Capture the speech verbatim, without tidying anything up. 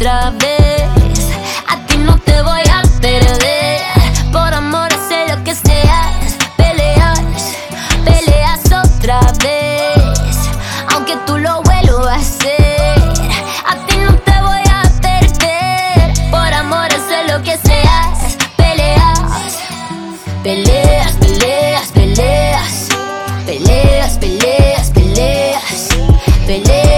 otra vez. A ti no te voy a perder. Por amor sé lo que seas. Peleas, peleas otra vez. Aunque tú lo vuelvas a hacer, a ti no te voy a perder. Por amor sé lo que seas. Peleas, peleas, peleas, peleas. Peleas, peleas, peleas, peleas.